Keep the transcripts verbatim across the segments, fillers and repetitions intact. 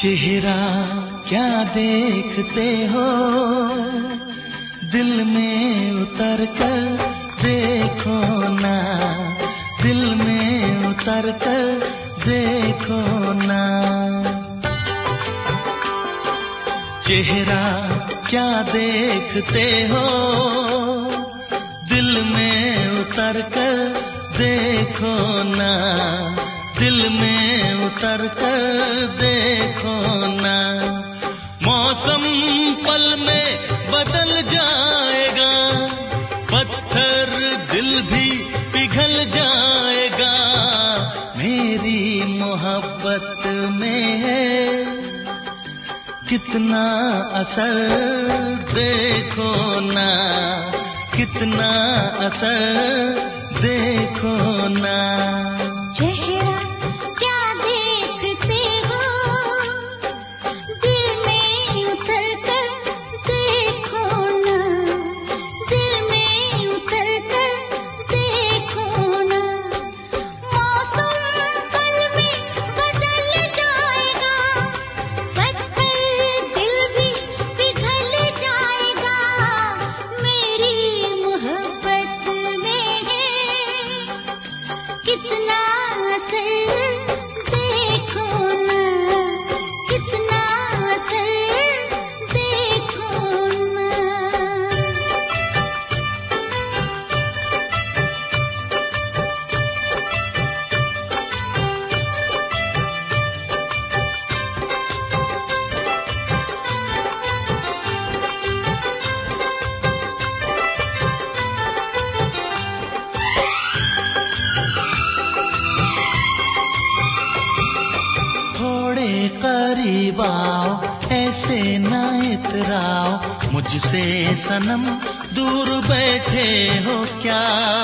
चेहरा क्या देखते हो, दिल में उतर कर देखो ना, दिल में उतर कर देखो ना। चेहरा क्या देखते हो, दिल में उतर कर देखो ना, दिल में उतर कर देखो ना। मौसम पल में बदल जाएगा, पत्थर दिल भी पिघल जाएगा। मेरी मोहब्बत में है कितना असर देखो ना, कितना असर देखो ना। चेहरा क्या देखते हो, दिल में उतर कर देखो ना, दिल में उतर कर देखो ना। मौसम पल में बदल जाएगा, पत्थर दिल भी पिघल जाएगा। मेरी मोहब्बत में है कितना असर देखो ना, कितना असर देखो ना। थोड़े करीब आओ, ऐसे ना इतराओ मुझसे सनम, दूर बैठे हो क्या।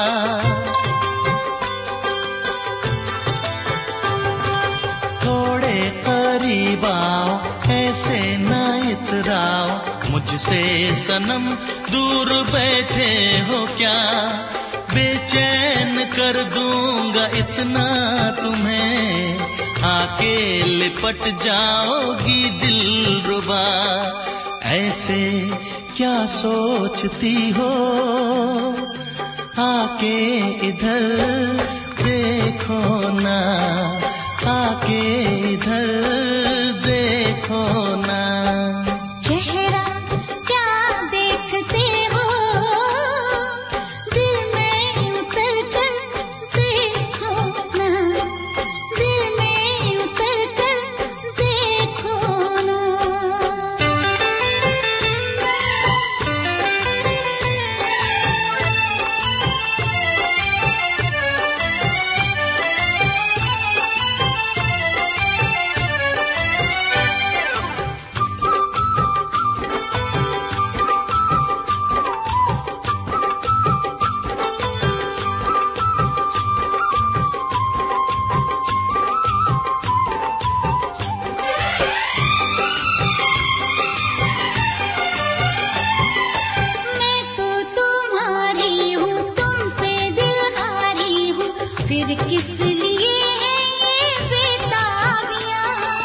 थोड़े करीब आओ, ऐसे ना इतराओ मुझसे सनम, दूर बैठे हो क्या। बेचैन कर दूंगा इतना तुम्हें, आके लिपट जाओगी दिलरुबा। ऐसे क्या सोचती हो, आके इधर देखो ना, आके इधर देखो ना। चेहरा क्या देखते हो, दिल में उतर कर देखो ना, दिल में उतर कर देखो ना। मैं तो तुम्हारी हूँ, तुम पे दिल हारी हूँ, फिर किस लिए है ये बेताबियाँ।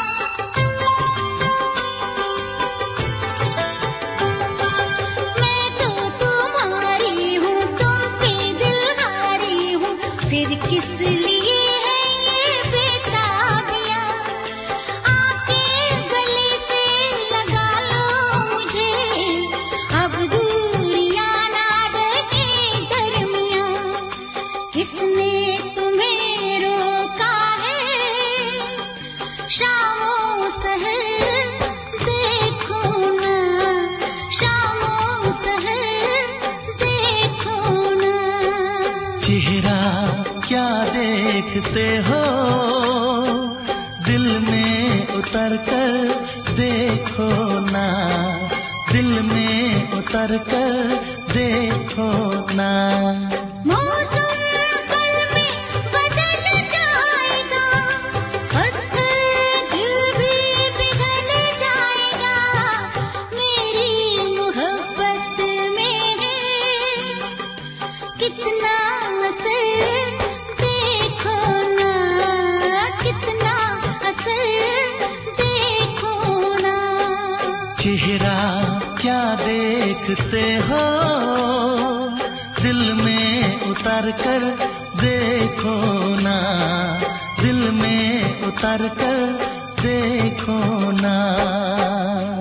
मैं तो तुम्हारी हूँ, तुम पे दिल हारी हूँ, फिर किस लिए है ये बेताबियाँ। आके गले से लगा लो मुझे, अब दूरियां ना रहे दरमियां। किसने तुम्हें रोका है, शामों सहर देखो ना, शामों सहर देखो ना। चेहरा क्या देखते हो, दिल में उतर कर देखो ना, दिल में उतर कर देखो ना। मौसम पल में बदल जाएगा, पत्थर दिल भी पिघल जाएगा। मेरी मोहब्बत में है कितना असर देखो ना, कितना असर देखो देखते हो, दिल में उतर कर देखो ना, दिल में उतर कर देखो ना।